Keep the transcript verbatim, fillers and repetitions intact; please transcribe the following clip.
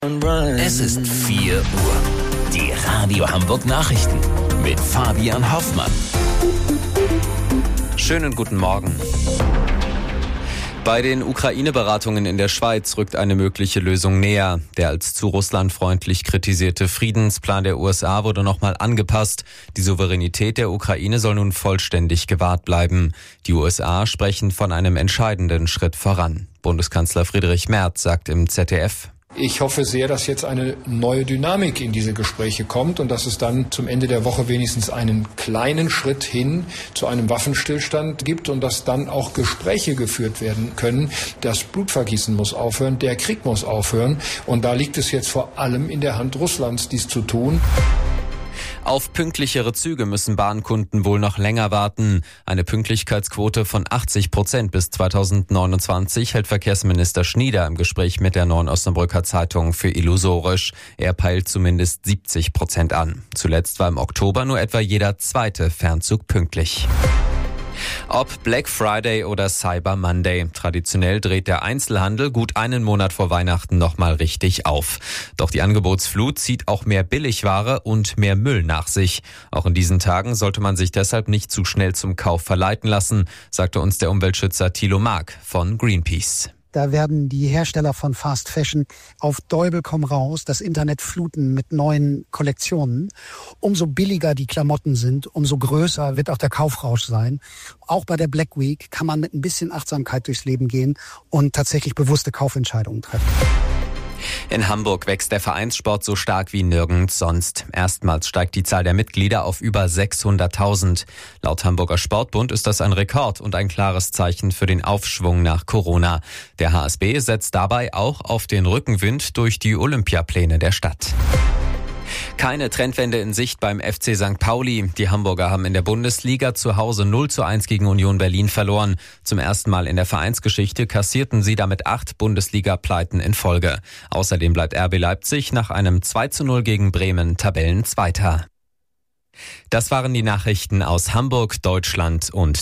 Es ist vier Uhr. Die Radio Hamburg Nachrichten mit Fabian Hoffmann. Schönen guten Morgen. Bei den Ukraine-Beratungen in der Schweiz rückt eine mögliche Lösung näher. Der als zu Russland freundlich kritisierte Friedensplan der U S A wurde nochmal angepasst. Die Souveränität der Ukraine soll nun vollständig gewahrt bleiben. Die U S A sprechen von einem entscheidenden Schritt voran. Bundeskanzler Friedrich Merz sagt im Z D F: Ich hoffe sehr, dass jetzt eine neue Dynamik in diese Gespräche kommt und dass es dann zum Ende der Woche wenigstens einen kleinen Schritt hin zu einem Waffenstillstand gibt und dass dann auch Gespräche geführt werden können. Das Blutvergießen muss aufhören, der Krieg muss aufhören und da liegt es jetzt vor allem in der Hand Russlands, dies zu tun. Auf pünktlichere Züge müssen Bahnkunden wohl noch länger warten. Eine Pünktlichkeitsquote von achtzig Prozent bis zweitausendneunundzwanzig hält Verkehrsminister Schnieder im Gespräch mit der Neuen Osnabrücker Zeitung für illusorisch. Er peilt zumindest siebzig Prozent an. Zuletzt war im Oktober nur etwa jeder zweite Fernzug pünktlich. Ob Black Friday oder Cyber Monday, traditionell dreht der Einzelhandel gut einen Monat vor Weihnachten nochmal richtig auf. Doch die Angebotsflut zieht auch mehr Billigware und mehr Müll nach sich. Auch in diesen Tagen sollte man sich deshalb nicht zu schnell zum Kauf verleiten lassen, sagte uns der Umweltschützer Thilo Mark von Greenpeace. Da werden die Hersteller von Fast Fashion auf Däubel komm raus, das Internet fluten mit neuen Kollektionen. Umso billiger die Klamotten sind, umso größer wird auch der Kaufrausch sein. Auch bei der Black Week kann man mit ein bisschen Achtsamkeit durchs Leben gehen und tatsächlich bewusste Kaufentscheidungen treffen. In Hamburg wächst der Vereinssport so stark wie nirgends sonst. Erstmals steigt die Zahl der Mitglieder auf über sechshunderttausend. Laut Hamburger Sportbund ist das ein Rekord und ein klares Zeichen für den Aufschwung nach Corona. Der H S B setzt dabei auch auf den Rückenwind durch die Olympiapläne der Stadt. Keine Trendwende in Sicht beim F C Sankt Pauli. Die Hamburger haben in der Bundesliga zu Hause null zu eins gegen Union Berlin verloren. Zum ersten Mal in der Vereinsgeschichte kassierten sie damit acht Bundesliga-Pleiten in Folge. Außerdem bleibt R B Leipzig nach einem zwei zu null gegen Bremen Tabellenzweiter. Das waren die Nachrichten aus Hamburg, Deutschland und